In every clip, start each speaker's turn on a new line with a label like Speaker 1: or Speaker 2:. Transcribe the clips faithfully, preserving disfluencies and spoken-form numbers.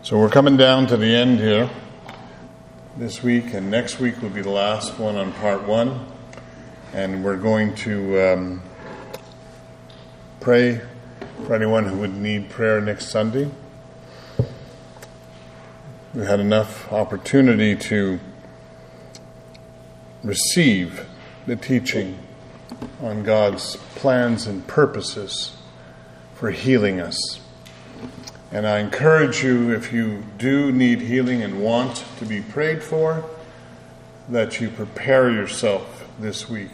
Speaker 1: So we're coming down to the end here this week, and next week will be the last one on part one. And we're going to um, pray for anyone who would need prayer next Sunday. We had enough opportunity to receive the teaching on God's plans and purposes for healing us. And I encourage you, if you do need healing and want to be prayed for, that you prepare yourself this week.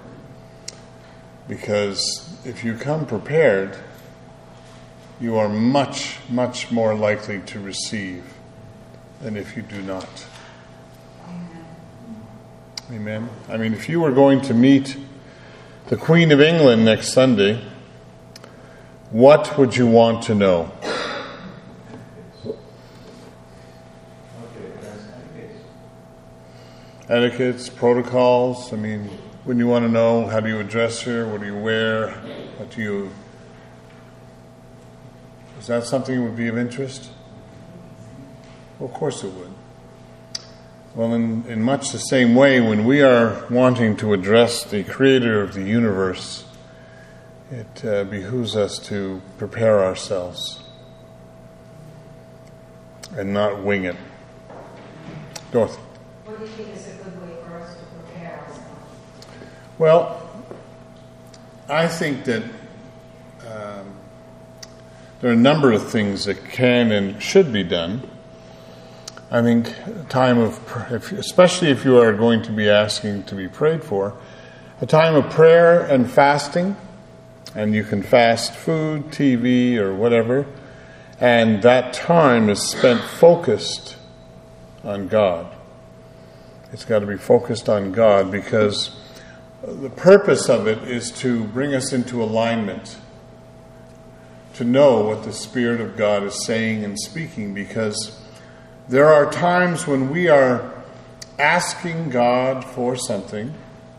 Speaker 1: Because if you come prepared, you are much, much more likely to receive than if you do not. Amen. Amen. I mean, if you were going to meet the Queen of England next Sunday, what would you want to know? Etiquettes, protocols. I mean, wouldn't you want to know, how do you address her? What do you wear? What do you... Is that something that would be of interest? Well, of course it would. Well, in, in much the same way, when we are wanting to address the Creator of the universe, it uh, behooves us to prepare ourselves and not wing it. Dorothy.
Speaker 2: What do you think is a good way for us to prepare ourselves?
Speaker 1: Well, I think that um, there are a number of things that can and should be done. I think a time of, if, especially if you are going to be asking to be prayed for, a time of prayer and fasting, and you can fast food, T V, or whatever, and that time is spent focused on God. It's got to be focused on God, because the purpose of it is to bring us into alignment, to know what the Spirit of God is saying and speaking, because there are times when we are asking God for something,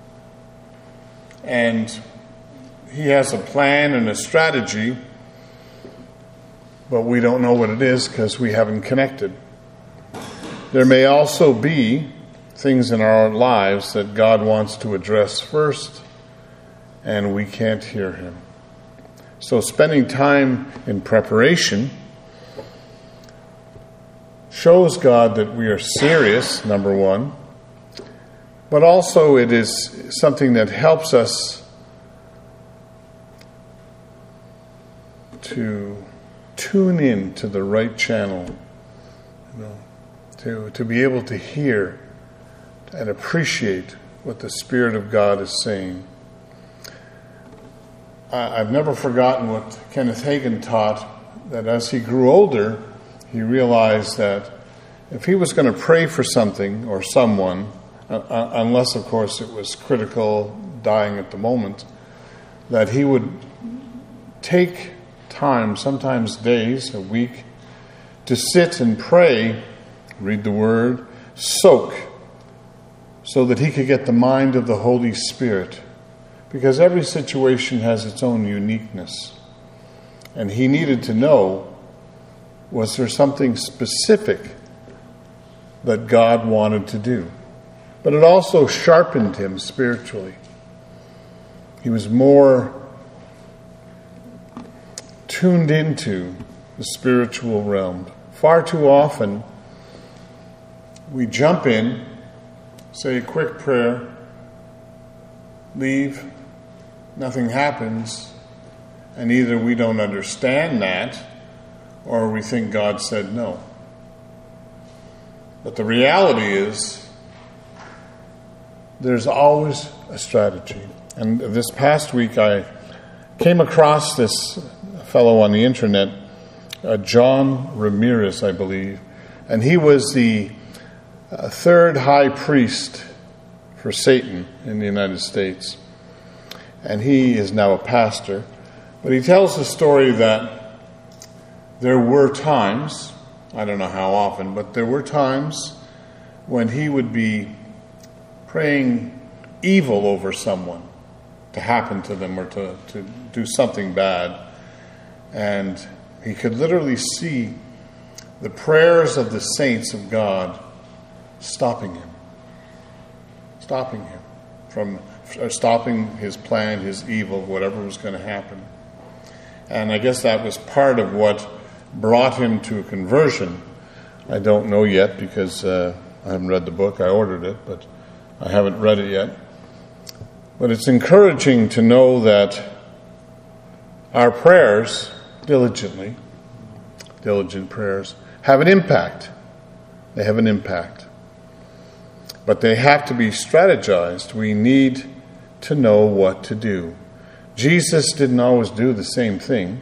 Speaker 1: and He has a plan and a strategy, but we don't know what it is because we haven't connected. There may also be things in our lives that God wants to address first, and we can't hear Him. So spending time in preparation shows God that we are serious, number one, but also it is something that helps us to tune in to the right channel, you know, to, to be able to hear and appreciate what the Spirit of God is saying. I've never forgotten what Kenneth Hagin taught, that as he grew older, he realized that if he was going to pray for something or someone, uh, unless, of course, it was critical, dying at the moment, that he would take time, sometimes days, a week, to sit and pray, read the Word, soak, so that he could get the mind of the Holy Spirit. Because every situation has its own uniqueness. And he needed to know, was there something specific that God wanted to do? But it also sharpened him spiritually. He was more tuned into the spiritual realm. Far too often, we jump in, say a quick prayer, leave, nothing happens, and either we don't understand that or we think God said no. But the reality is there's always a strategy. And this past week I came across this fellow on the internet, uh, John Ramirez, I believe, and he was the uh, third high priest for Satan in the United States. And he is now a pastor. But he tells the story that there were times, I don't know how often, but there were times when he would be praying evil over someone to happen to them or to, to do something bad. And he could literally see the prayers of the saints of God stopping him. Stopping him from or stopping his plan, his evil, whatever was going to happen. And I guess that was part of what brought him to a conversion. I don't know yet because uh, I haven't read the book. I ordered it, but I haven't read it yet. But it's encouraging to know that our prayers, diligently, diligent prayers, have an impact. They have an impact. But they have to be strategized. We need to know what to do. Jesus didn't always do the same thing,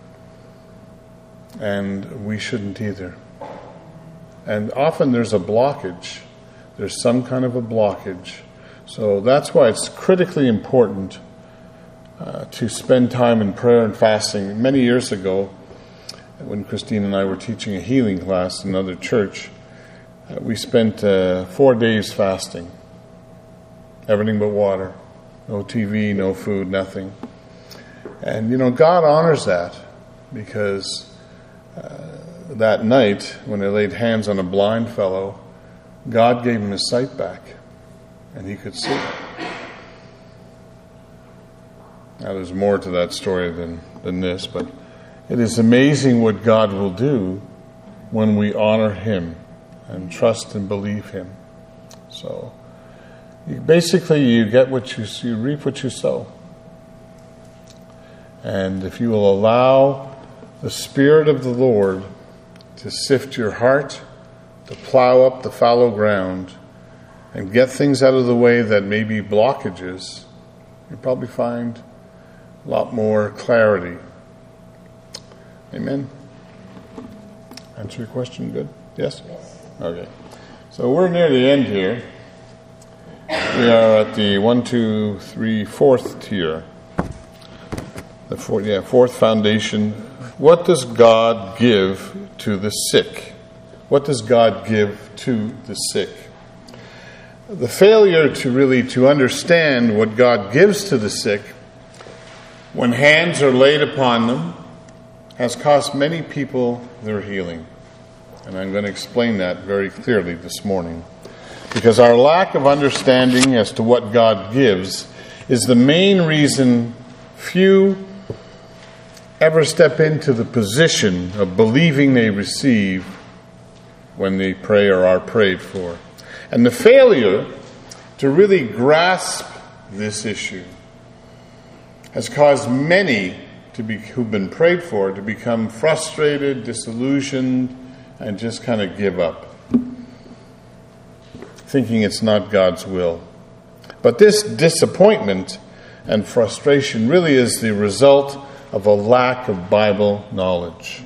Speaker 1: and we shouldn't either. And often there's a blockage. There's some kind of a blockage. So that's why it's critically important uh, to spend time in prayer and fasting. Many years ago, when Christine and I were teaching a healing class in another church, uh, we spent uh, four days fasting. Everything but water. No T V, no food, nothing. And, you know, God honors that because uh, that night, when they laid hands on a blind fellow, God gave him his sight back and he could see. Now, there's more to that story than, than this, but it is amazing what God will do when we honor him and trust and believe him. So, you, basically, you get what you, you reap what you sow. And if you will allow the Spirit of the Lord to sift your heart, to plow up the fallow ground, and get things out of the way that may be blockages, you'll probably find a lot more clarity. Amen? Answer your question good? Yes?
Speaker 2: Yes.
Speaker 1: Okay. So we're near the end here. We are at the one, two, three, fourth tier. The fourth, yeah, fourth foundation. What does God give to the sick? What does God give to the sick? The failure to really to understand what God gives to the sick when hands are laid upon them has cost many people their healing. And I'm going to explain that very clearly this morning. Because our lack of understanding as to what God gives is the main reason few ever step into the position of believing they receive when they pray or are prayed for. And the failure to really grasp this issue has caused many to be who've been prayed for to become frustrated, disillusioned, and just kind of give up, thinking it's not God's will. But this disappointment and frustration really is the result of a lack of Bible knowledge.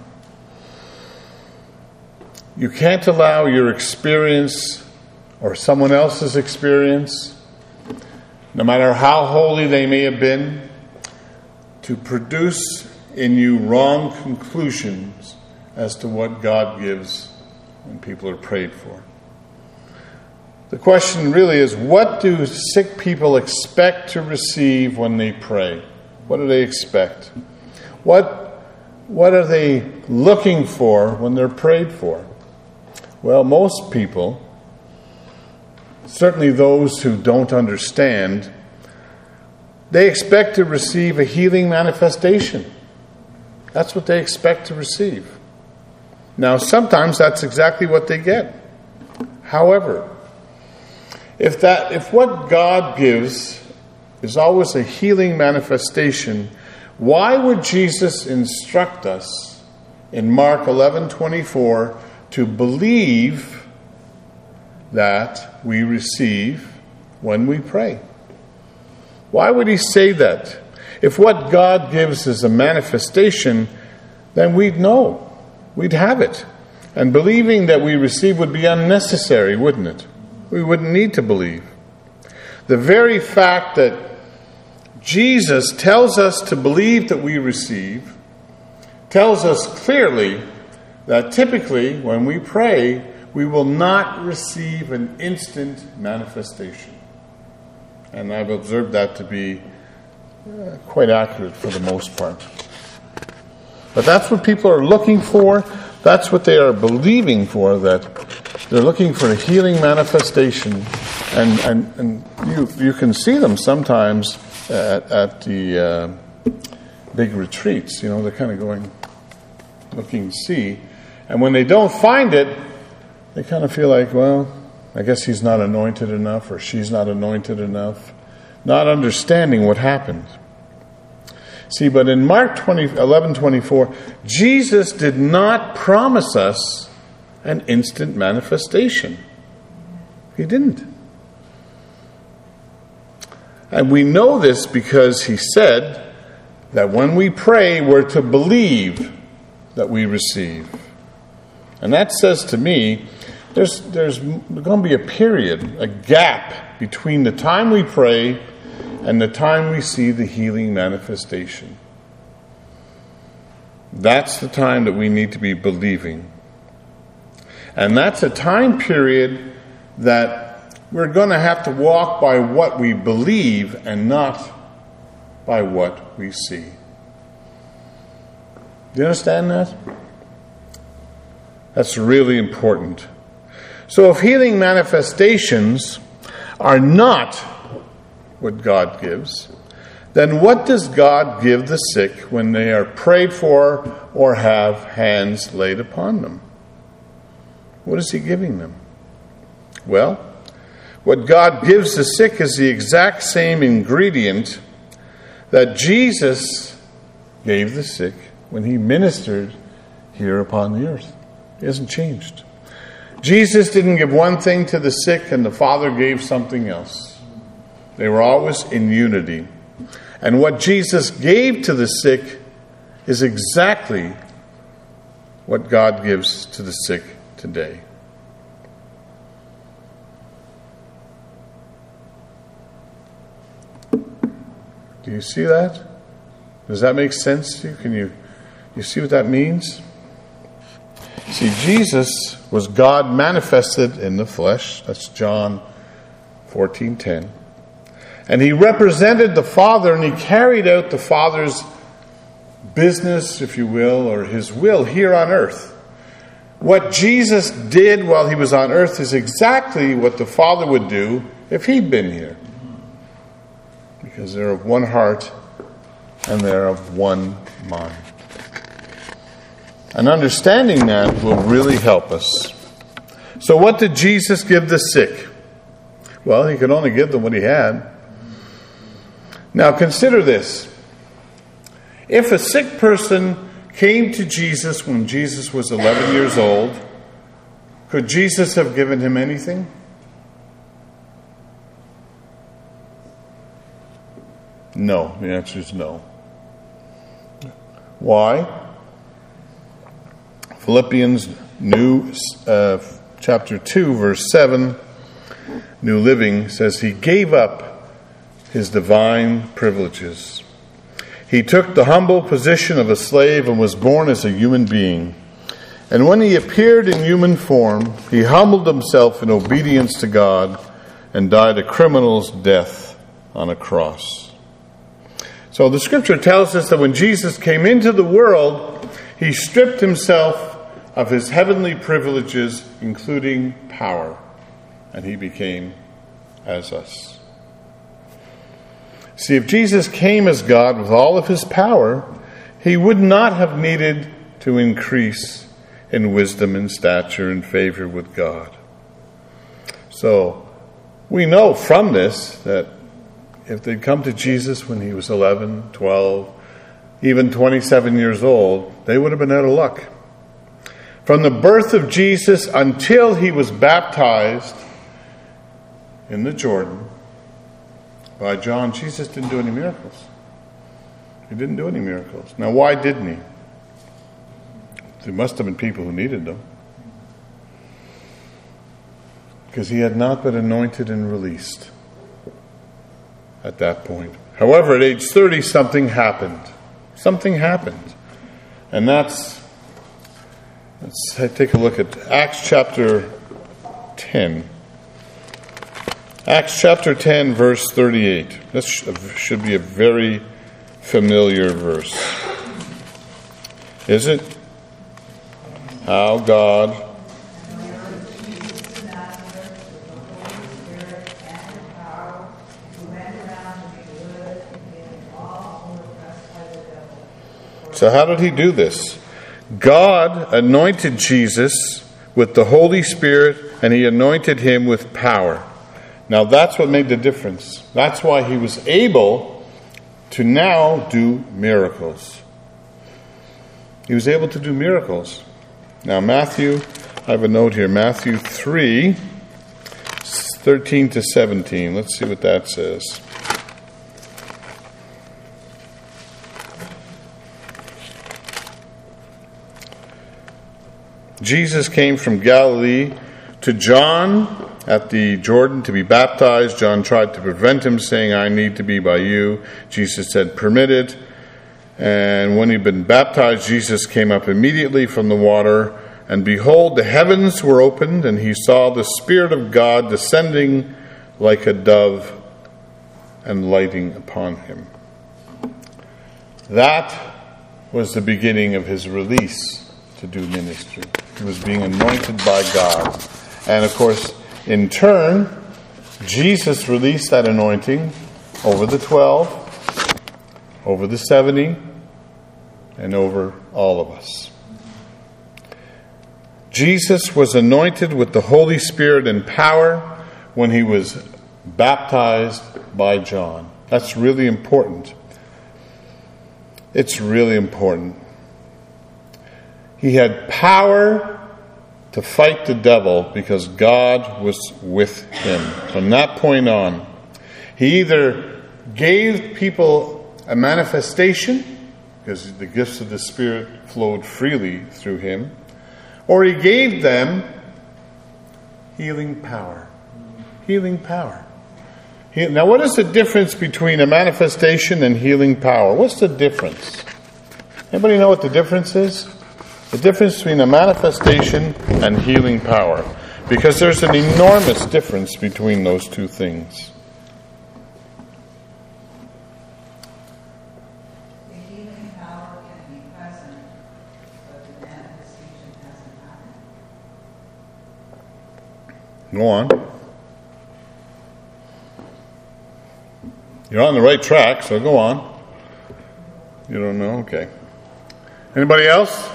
Speaker 1: You can't allow your experience or someone else's experience, no matter how holy they may have been, to produce in you wrong conclusions as to what God gives when people are prayed for. The question really is, what do sick people expect to receive when they pray? What do they expect? What, what are they looking for when they're prayed for? Well, most people, certainly those who don't understand, they expect to receive a healing manifestation. That's what they expect to receive. Now, sometimes that's exactly what they get. However, if that, if what God gives is always a healing manifestation, why would Jesus instruct us in Mark eleven twenty-four to believe that we receive when we pray? Why would he say that? If what God gives is a manifestation, then we'd know. We'd have it. And believing that we receive would be unnecessary, wouldn't it? We wouldn't need to believe. The very fact that Jesus tells us to believe that we receive tells us clearly that typically when we pray, we will not receive an instant manifestation. And I've observed that to be uh, quite accurate for the most part. But that's what people are looking for. That's what they are believing for, that they're looking for a healing manifestation. And, and, and you, you can see them sometimes at, at the uh, big retreats. You know, they're kind of going, looking to see. And when they don't find it, they kind of feel like, well, I guess he's not anointed enough, or she's not anointed enough, not understanding what happened. See, but in Mark eleven twenty-four, Jesus did not promise us an instant manifestation. He didn't. And we know this because he said that when we pray, we're to believe that we receive. And that says to me, there's, there's going to be a period, a gap between the time we pray and the time we see the healing manifestation. That's the time that we need to be believing. And that's a time period that we're going to have to walk by what we believe and not by what we see. Do you understand that? That's really important. So if healing manifestations are not what God gives, then what does God give the sick when they are prayed for or have hands laid upon them? What is he giving them? Well, what God gives the sick is the exact same ingredient that Jesus gave the sick when he ministered here upon the earth. It hasn't changed. Jesus didn't give one thing to the sick and the Father gave something else. They were always in unity. And what Jesus gave to the sick is exactly what God gives to the sick today. Do you see that? Does that make sense to you? Can you, you see what that means? See, Jesus was God manifested in the flesh. That's John fourteen ten. And he represented the Father, and he carried out the Father's business, if you will, or his will here on earth. What Jesus did while he was on earth is exactly what the Father would do if he'd been here. Because they're of one heart and they're of one mind. And understanding that will really help us. So what did Jesus give the sick? Well, he could only give them what he had. Now consider this. If a sick person came to Jesus when Jesus was eleven years old, could Jesus have given him anything? No. The answer is no. Why? Philippians New uh, chapter two, verse seven, New Living, says he gave up his divine privileges. He took the humble position of a slave and was born as a human being. And when he appeared in human form, he humbled himself in obedience to God and died a criminal's death on a cross. So the scripture tells us that when Jesus came into the world, he stripped himself of his heavenly privileges, including power, and he became as us. See, if Jesus came as God with all of his power, he would not have needed to increase in wisdom and stature and favor with God. So, we know from this that if they'd come to Jesus when he was eleven, twelve, even twenty-seven years old, they would have been out of luck. From the birth of Jesus until he was baptized in the Jordan by John, Jesus didn't do any miracles. He didn't do any miracles. Now, why didn't he? There must have been people who needed them. Because he had not been anointed and released at that point. However, at age thirty, something happened. Something happened. And that's, let's take a look at Acts chapter ten. Acts chapter ten, verse thirty-eight. This should be a very familiar verse. Is it? how God So how did he do this? God anointed Jesus with the Holy Spirit, and he anointed him with power. Now that's what made the difference. That's why he was able to now do miracles. He was able to do miracles. Now Matthew, I have a note here, Matthew three, thirteen to seventeen. Let's see what that says. Jesus came from Galilee to John at the Jordan to be baptized. John tried to prevent him, saying, I need to be by you. Jesus said, permit it. And when he'd been baptized, Jesus came up immediately from the water. And behold, the heavens were opened, and he saw the Spirit of God descending like a dove and lighting upon him. That was the beginning of his release to do ministry. He was being anointed by God. And of course, in turn, Jesus released that anointing over the twelve, over the seventy, and over all of us. Jesus was anointed with the Holy Spirit and power when he was baptized by John. That's really important. It's really important. He had power to fight the devil because God was with him. From that point on, he either gave people a manifestation, because the gifts of the Spirit flowed freely through him, or he gave them healing power. Healing power. He, now, what is the difference between a manifestation and healing power? What's the difference? Anybody know what the difference is? The difference between a manifestation and healing power. Because there's an enormous difference between those two things.
Speaker 3: The healing power can be present, but the manifestation hasn't happened.
Speaker 1: Go on. You're on the right track, so go on. You don't know? Okay. Anybody else?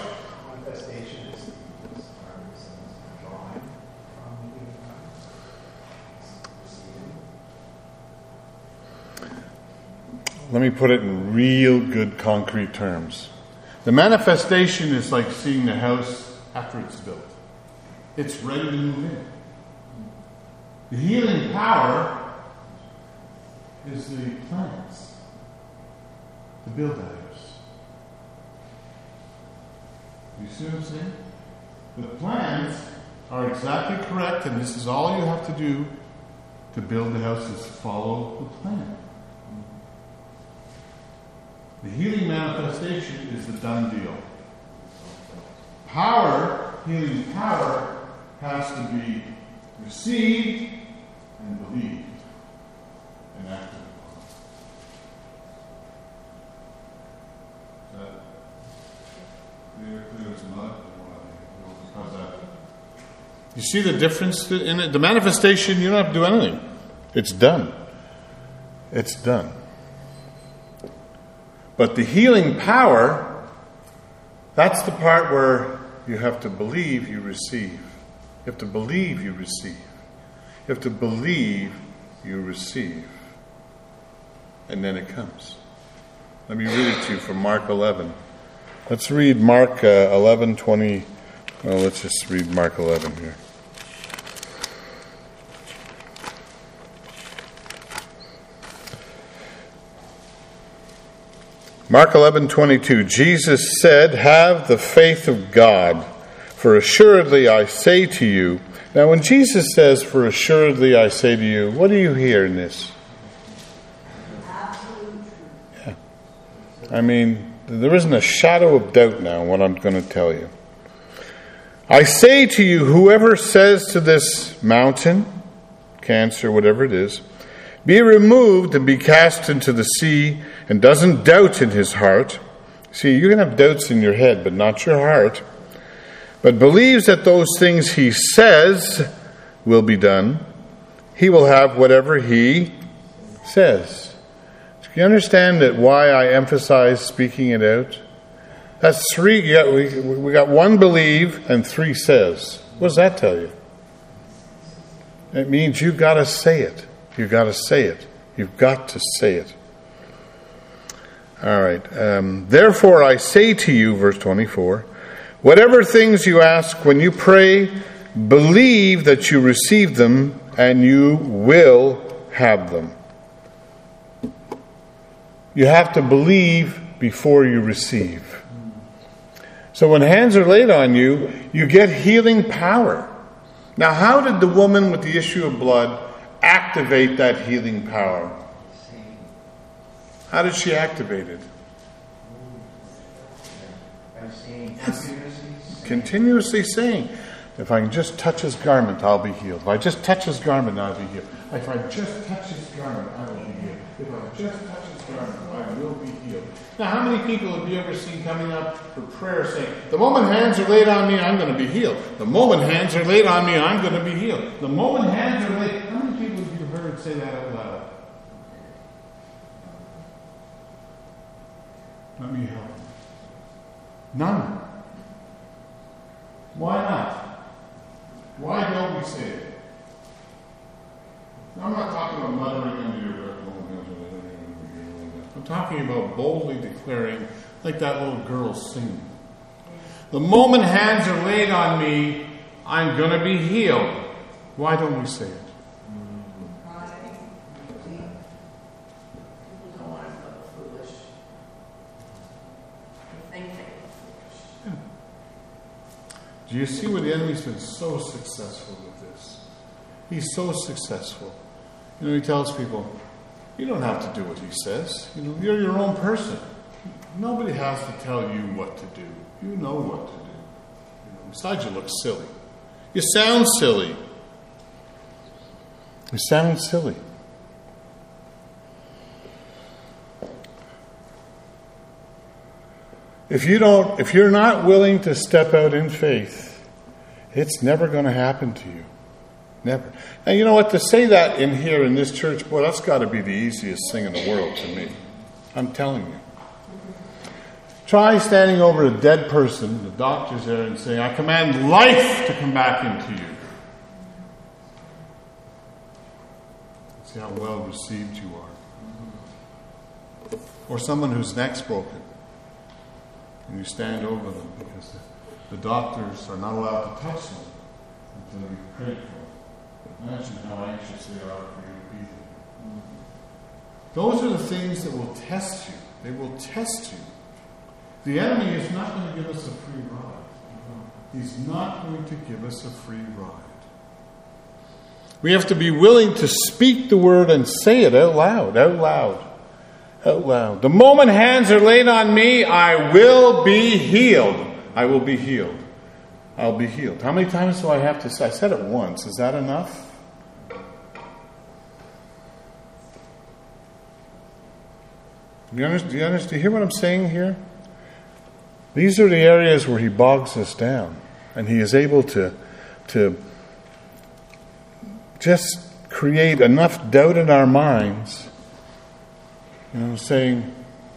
Speaker 1: Let me put it in real good concrete terms. The manifestation is like seeing the house after it's built. It's ready to move in. The healing power is the plans to build that house. You see what I'm saying? The plans are exactly correct, and this is all you have to do to build the house is follow the plan. The healing manifestation is the done deal. Power, healing power, has to be received and believed and acted upon. Is that clear, clear as mud? How's that? You see the difference in it? The manifestation, you don't have to do anything. It's done. It's done. But the healing power, that's the part where you have to believe you receive. You have to believe you receive. You have to believe you receive. And then it comes. Let me read it to you from Mark eleven. Let's read Mark uh, eleven twenty. Well, let's just read Mark eleven here. Mark eleven twenty-two, Jesus said, have the faith of God, for assuredly I say to you. Now when Jesus says, for assuredly I say to you, what do you hear in this? Yeah. I mean, there isn't a shadow of doubt now in what I'm going to tell you. I say to you, whoever says to this mountain, cancer, whatever it is, be removed and be cast into the sea, and doesn't doubt in his heart. See, you can have doubts in your head, but not your heart. but believes that those things he says will be done, he will have whatever he says. Do you understand that why I emphasize speaking it out? That's three. You got, we, we got one believe and three says. What does that tell you? It means you've got to say it. You've got to say it. You've got to say it. All right. Um, Therefore I say to you, verse twenty-four, whatever things you ask when you pray, believe that you receive them and you will have them. You have to believe before you receive. So when hands are laid on you, you get healing power. Now, how did the woman with the issue of blood activate that healing power? How did she activate it? Continuously saying, if I can just touch his garment, I'll be healed. If I just touch his garment, I'll be healed. If I just touch his garment, I will be healed. If I just touch his garment, I will be healed. Now, how many people have you ever seen coming up for prayer saying, the moment hands are laid on me, I'm going to be healed. The moment hands are laid on me, I'm going to be healed. The moment hands are laid... How many people have you heard say that out loud? Let me help. None. Why not? Why don't we say it? I'm not talking about muttering under your breath. I'm talking about boldly declaring, like that little girl singing. The moment hands are laid on me, I'm going to be healed. Why don't we say it? Do you see where the enemy's been so successful with this? He's so successful. You know, he tells people, you don't have to do what he says. You know, you're your own person. Nobody has to tell you what to do. You know what to do. You know, besides, you look silly. You sound silly. You sound silly. If you don't, if you're not willing to step out in faith, it's never going to happen to you. Never. Now, you know what? To say that in here in this church, boy, that's got to be the easiest thing in the world to me. I'm telling you. Try standing over a dead person, the doctor's there, and saying, I command life to come back into you. See how well received you are. Or someone whose neck's broken. And you stand over them because the, the doctors are not allowed to touch them until you've prayed for them. Imagine how anxious they are for you to be there. Those are the things that will test you. They will test you. The enemy is not going to give us a free ride. He's not going to give us a free ride. We have to be willing to speak the word and say it out loud, out loud. Out loud. The moment hands are laid on me, I will be healed. I will be healed. I'll be healed. How many times do I have to say? I said it once. Is that enough? Do you understand? Do you, understand? Do you hear what I'm saying here? These are the areas where he bogs us down. And he is able to, to just create enough doubt in our minds. You know, saying,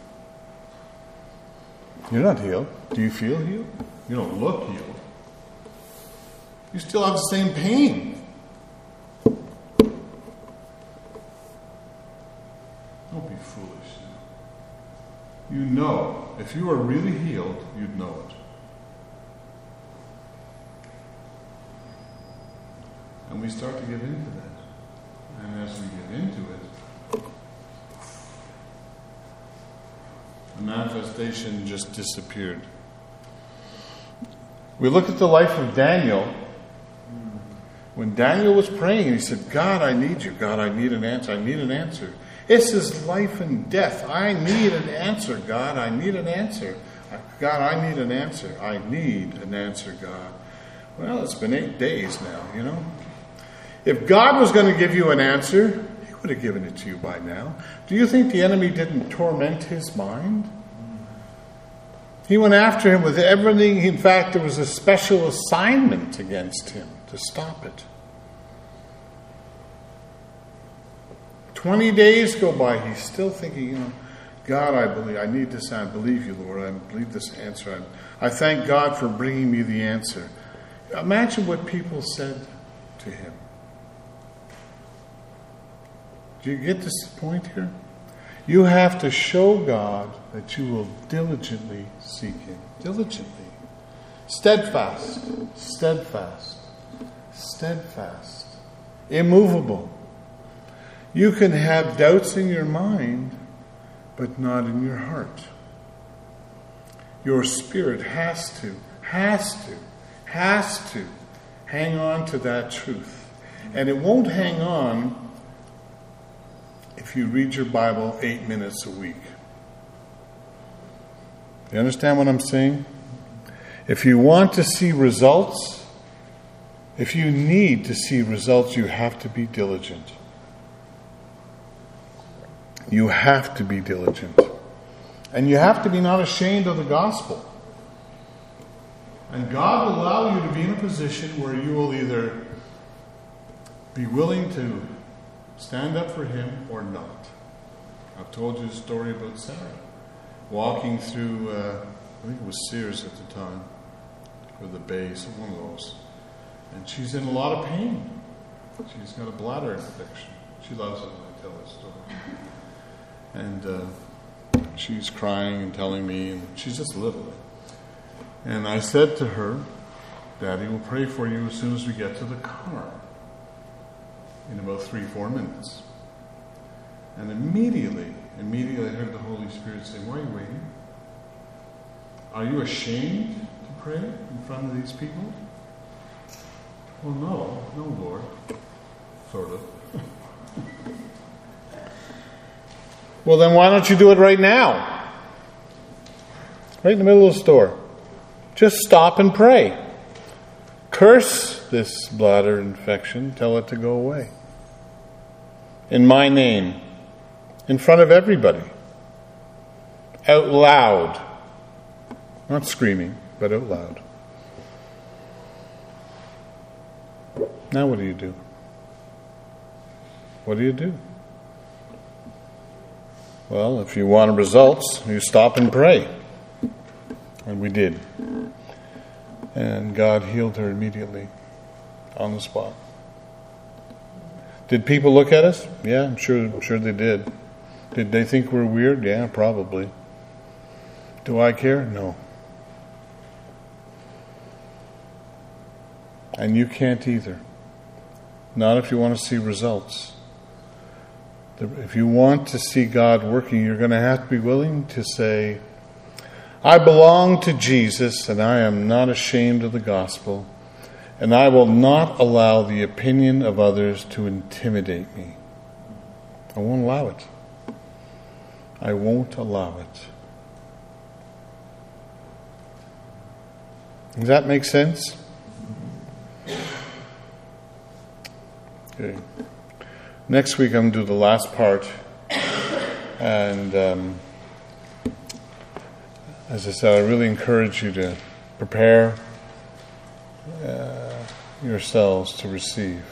Speaker 1: you're not healed. Do you feel healed? You don't look healed. You still have the same pain. Don't be foolish now. You know, if you were really healed, you'd know it. And we start to get into that. And as we get into it, the manifestation just disappeared. We look at the life of Daniel. When Daniel was praying, he said, God, I need you. God, I need an answer. I need an answer. This is life and death. I need an answer, God. I need an answer. God, I need an answer. I need an answer, God. Well, it's been eight days now, you know. If God was going to give you an answer, he would have given it to you by now. Do you think the enemy didn't torment his mind? He went after him with everything. In fact, there was a special assignment against him to stop it. Twenty days go by. He's still thinking, you know, God, I believe. I need this. I believe you, Lord. I believe this answer. I, I thank God for bringing me the answer. Imagine what people said to him. Do you get this point here? You have to show God that you will diligently seek Him. Diligently. Steadfast. Steadfast. Steadfast. Immovable. You can have doubts in your mind, but not in your heart. Your spirit has to, has to, has to hang on to that truth. And it won't hang on if you read your Bible eight minutes a week. You understand what I'm saying? If you want to see results, if you need to see results, you have to be diligent. You have to be diligent. And you have to be not ashamed of the gospel. And God will allow you to be in a position where you will either be willing to stand up for Him or not. I've told you a story about Sarah walking through, uh, I think it was Sears at the time, or the Bay, some one of those. And she's in a lot of pain. She's got a bladder infection. She loves it when I tell this story. And uh, she's crying and telling me, and she's just little. And I said to her, Daddy will pray for you as soon as we get to the car. In about three, four minutes. And immediately, immediately I heard the Holy Spirit say, why are you waiting? Are you ashamed to pray in front of these people? Well, no, no, Lord. Sort of. Well, then why don't you do it right now? Right in the middle of the store. Just stop and pray. Curse this bladder infection. Tell it to go away. In my name. In front of everybody. Out loud. Not screaming, but out loud. Now what do you do? What do you do? Well, if you want results, you stop and pray. And we did. And God healed her immediately. On the spot. Did people look at us? Yeah, I'm sure, I'm sure they did. Did they think we're weird? Yeah, probably. Do I care? No. And you can't either. Not if you want to see results. If you want to see God working, you're going to have to be willing to say, I belong to Jesus and I am not ashamed of the gospel, and I will not allow the opinion of others to intimidate me. I won't allow it. I won't allow it. Does that make sense? Okay. Next week I'm going to do the last part. And um, as I said, I really encourage you to prepare uh, yourselves to receive.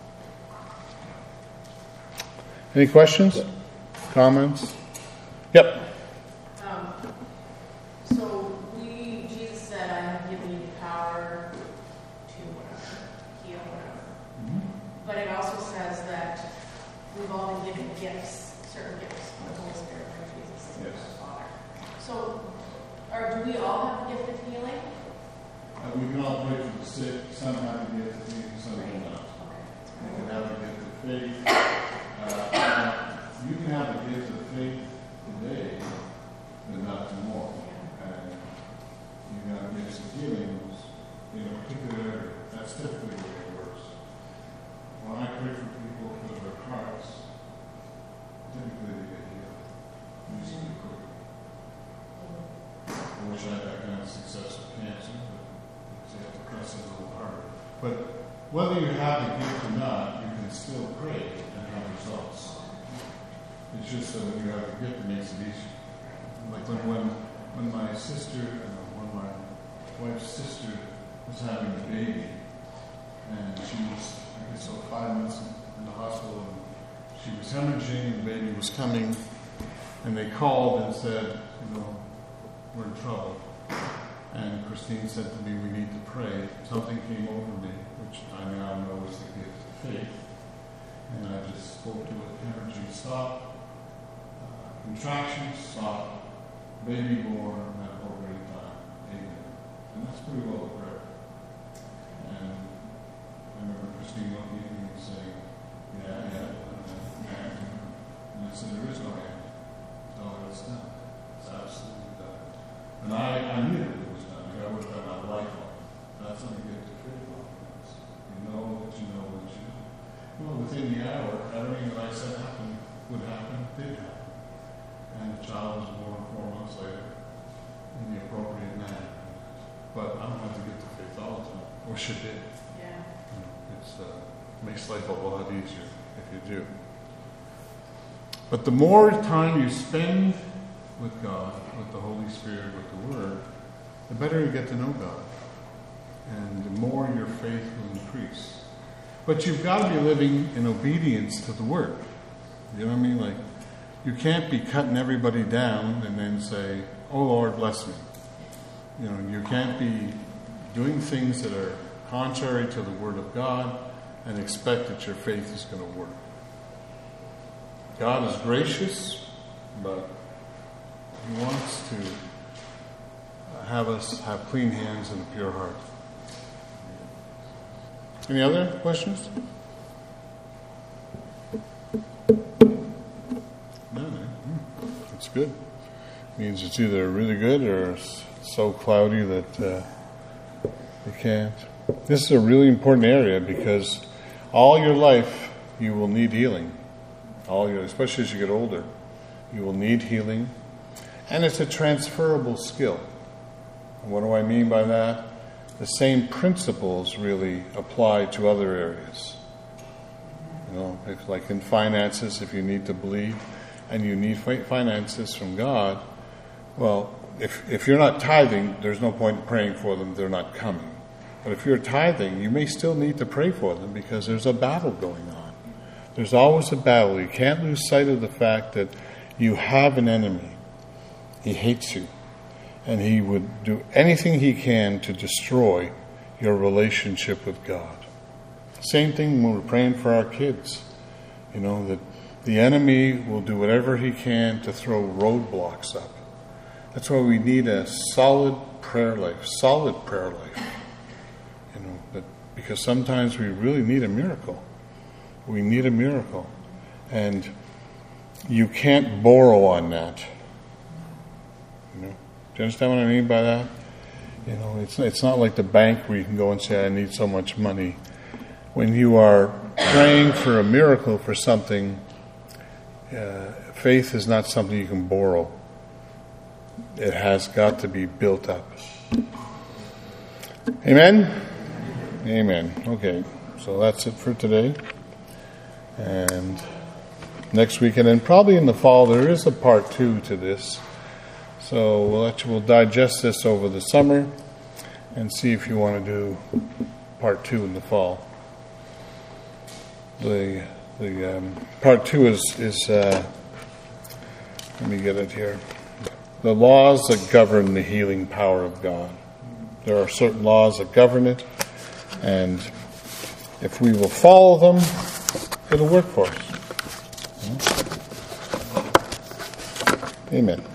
Speaker 1: Any questions? Comments? Yep.
Speaker 4: Um, so we, Jesus said, I have given you the power to whatever, heal whatever.
Speaker 1: Mm-hmm.
Speaker 4: But it also says that we've all been given gifts, certain gifts from the Holy Spirit from Jesus,
Speaker 1: Yes.
Speaker 4: our Father. So, or do we all have the gift of healing?
Speaker 1: Uh, we can all pray for the sick. Some have the gift of faith, some do not.
Speaker 4: Okay.
Speaker 1: You can have the gift of faith. Uh, you can have the gift of faith today, but not tomorrow. And you got gifts of healing in a particular area. That's typically the way it works. When I pray for people for their hearts, typically they get healed. Usually quick. I wish I had that kind of success with cancer, but you have to press it a little harder. But whether you have the gift or not, you can still pray and have results. It's just that when you have the gift, it makes it easier. Like when, when, when my sister and wife's sister was having a baby, and she was, I guess, so five months in the hospital, and she was hemorrhaging, and the baby was coming, and they called and said, you know, we're in trouble. And Christine said to me, we need to pray. Something came over me, which I now know is the gift of faith. And I just spoke to it, hemorrhaging stopped, uh, contractions stopped, baby born at appropriate time. Amen. And that's pretty well a prayer. And I remember Christine looking at me and saying, yeah, yeah, yeah. And I said, there is no hand. No, it's done. It's absolutely done. And I, I knew it was done. I worked on my life on it. That's when you get to faith on it. You know that you know that you know. Well, within the hour, everything that I said happened, would happen, did happen. And the child was born four months later in the appropriate manner. But I don't have to get to faith all the time. Or should it?
Speaker 4: Yeah.
Speaker 1: It uh, makes life a lot easier if you do. But the more time you spend with God, with the Holy Spirit, with the Word, the better you get to know God. And the more your faith will increase. But you've got to be living in obedience to the Word. You know what I mean? Like, you can't be cutting everybody down and then say, oh Lord, bless me. You know, you can't be doing things that are contrary to the Word of God and expect that your faith is going to work. God is gracious, but He wants to have us have clean hands and a pure heart. Any other questions? No, no. That's good. Means it's either really good or it's so cloudy that uh, you can't. This is a really important area because all your life you will need healing. All your, especially as you get older, you will need healing, and it's a transferable skill. And what do I mean by that? The same principles really apply to other areas. You know, if, like in finances, if you need to believe and you need finances from God, well, if if you're not tithing, there's no point in praying for them; they're not coming. But if you're tithing, you may still need to pray for them because there's a battle going on. There's always a battle. You can't lose sight of the fact that you have an enemy. He hates you. And he would do anything he can to destroy your relationship with God. Same thing when we're praying for our kids. You know, that the enemy will do whatever he can to throw roadblocks up. That's why we need a solid prayer life, solid prayer life. You know, that because sometimes we really need a miracle. We need a miracle. And you can't borrow on that. You know? Do you understand what I mean by that? You know, it's it's not like the bank where you can go and say, I need so much money. When you are praying for a miracle for something, uh, faith is not something you can borrow. It has got to be built up. Amen? Amen. Okay, so that's it for today. And next week, and then probably in the fall, there is a part two to this. So we'll let you, we'll digest this over the summer and see if you want to do part two in the fall. The the um, part two is is uh, let me get it here. The laws that govern the healing power of God. There are certain laws that govern it, and if we will follow them, it'll work for us. Amen.